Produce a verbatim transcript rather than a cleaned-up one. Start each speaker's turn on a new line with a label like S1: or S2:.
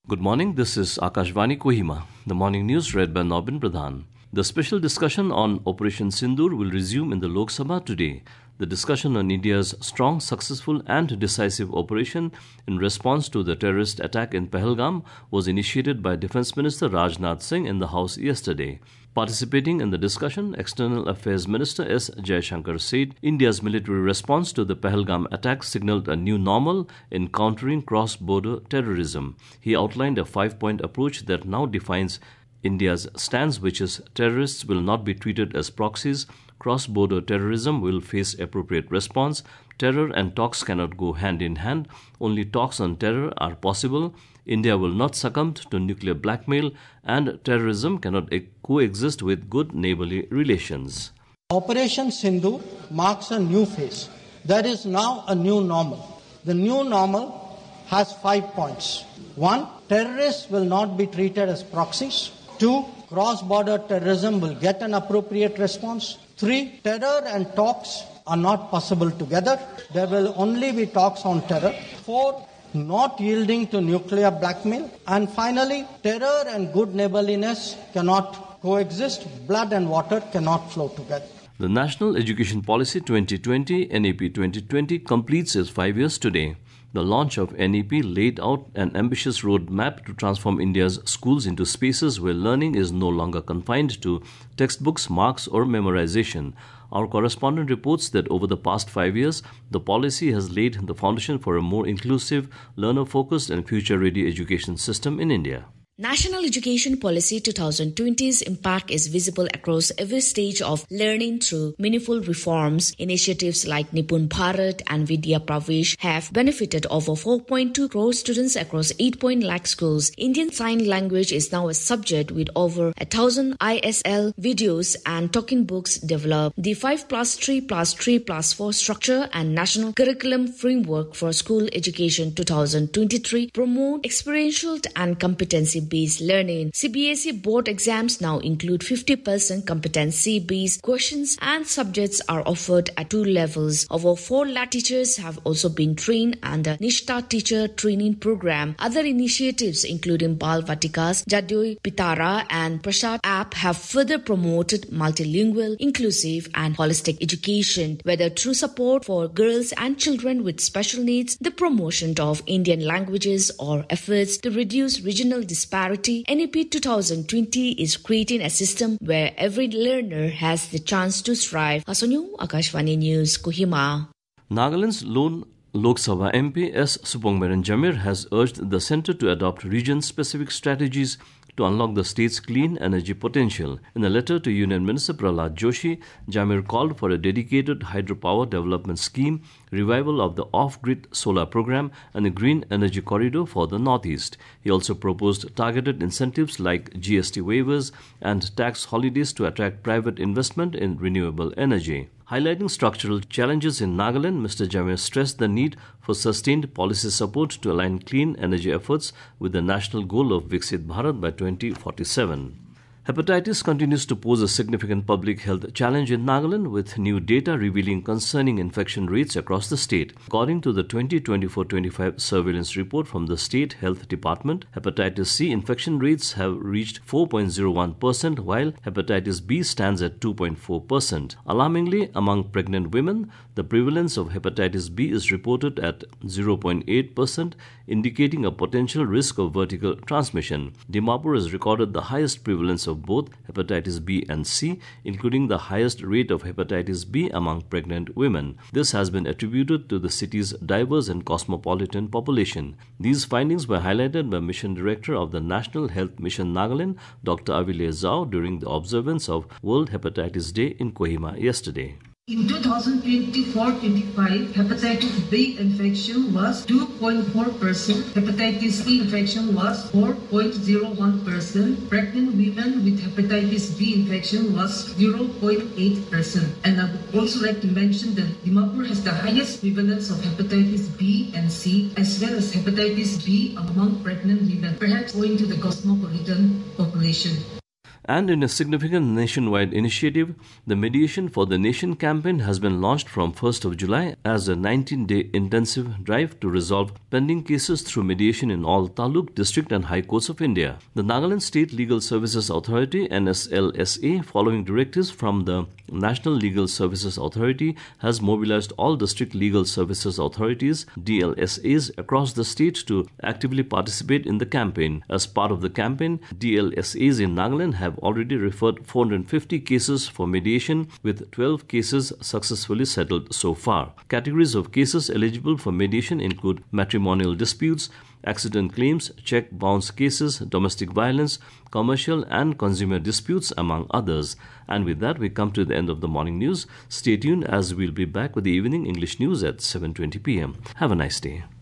S1: Good morning, this is Akashvani Kohima. The morning news read by Nobin Pradhan. The special discussion on Operation Sindoor will resume in the Lok Sabha today. The discussion on India's strong, successful and decisive operation in response to the terrorist attack in Pahalgam was initiated by Defence Minister Rajnath Singh in the House yesterday. Participating in the discussion, External Affairs Minister S. Jaishankar said India's military response to the Pahalgam attack signaled a new normal in countering cross-border terrorism. He outlined a five-point approach that now defines India's stance, which is terrorists will not be treated as proxies, cross-border terrorism will face appropriate response, terror and talks cannot go hand in hand, only talks on terror are possible, India will not succumb to nuclear blackmail, and terrorism cannot coexist with good neighborly relations.
S2: Operation Sindoor marks a new phase. There is now a new normal. The new normal has five points. One, terrorists will not be treated as proxies. Two, cross-border terrorism will get an appropriate response. Three, terror and talks are not possible together. There will only be talks on terror. Four, not yielding to nuclear blackmail. And finally, terror and good neighborliness cannot coexist. Blood and water cannot flow together.
S1: The National Education Policy twenty twenty, N E P twenty twenty, completes its five years today. The launch of N E P laid out an ambitious roadmap to transform India's schools into spaces where learning is no longer confined to textbooks, marks, or memorization. Our correspondent reports that over the past five years, the policy has laid the foundation for a more inclusive, learner-focused, and future-ready education system in India.
S3: National Education Policy twenty twenty's impact is visible across every stage of learning through meaningful reforms. Initiatives like Nipun Bharat and Vidya Pravesh have benefited over four point two crore students across eight point lakh schools. Indian Sign Language is now a subject with over a thousand I S L videos and talking books developed. The five plus three plus three plus four structure and National Curriculum Framework for School Education twenty twenty-three promote experiential and competency based learning. C B S E board exams now include fifty percent competency-based questions and subjects are offered at two levels. Over four lakh teachers have also been trained under Nishta Teacher Training Program. Other initiatives including Bal Vatikas, Jadoi Pitara and Prasad app have further promoted multilingual, inclusive and holistic education, whether through support for girls and children with special needs, the promotion of Indian languages or efforts to reduce regional disparities. N E P twenty twenty is creating a system where every learner has the chance to strive. Asonyu, Akashvani News, Kohima.
S1: Nagaland's lone Lok Sabha M P S. Supongmeren Jamir has urged the centre to adopt region-specific strategies to unlock the state's clean energy potential. In a letter to Union Minister Prahlad Joshi, Jamir called for a dedicated hydropower development scheme, revival of the off-grid solar program, and a green energy corridor for the Northeast. He also proposed targeted incentives like G S T waivers and tax holidays to attract private investment in renewable energy. Highlighting structural challenges in Nagaland, Mister Jamir stressed the need for sustained policy support to align clean energy efforts with the national goal of Viksit Bharat by twenty forty-seven. Hepatitis continues to pose a significant public health challenge in Nagaland, with new data revealing concerning infection rates across the state. According to the twenty twenty-four twenty-five surveillance report from the State Health Department, hepatitis C infection rates have reached four point zero one percent, while hepatitis B stands at two point four percent. Alarmingly, among pregnant women, the prevalence of hepatitis B is reported at zero point eight percent, indicating a potential risk of vertical transmission. Dimapur has recorded the highest prevalence of both hepatitis B and C, including the highest rate of hepatitis B among pregnant women. This has been attributed to the city's diverse and cosmopolitan population. These findings were highlighted by Mission Director of the National Health Mission Nagaland, Doctor Avilay Zhao, during the observance of World Hepatitis Day in Kohima yesterday.
S4: In twenty twenty-four twenty-five, hepatitis B infection was two point four percent, hepatitis C infection was four point zero one percent, pregnant women with hepatitis B infection was zero point eight percent. And I would also like to mention that Dimapur has the highest prevalence of hepatitis B and C, as well as hepatitis B among pregnant women, perhaps owing to the cosmopolitan population.
S1: And in a significant nationwide initiative, the Mediation for the Nation campaign has been launched from first of July as a nineteen-day intensive drive to resolve pending cases through mediation in all Taluk, District and High Courts of India. The Nagaland State Legal Services Authority, N S L S A, following directives from the National Legal Services Authority, has mobilized all district legal services authorities, D L S As, across the state to actively participate in the campaign. As part of the campaign, D L S As in Nagaland have already referred four hundred fifty cases for mediation, with twelve cases successfully settled so far. Categories of cases eligible for mediation include matrimonial disputes, accident claims, check bounce cases, domestic violence, commercial and consumer disputes, among others. And with that, we come to the end of the morning news. Stay tuned as we'll be back with the evening English news at seven twenty p.m. Have a nice day.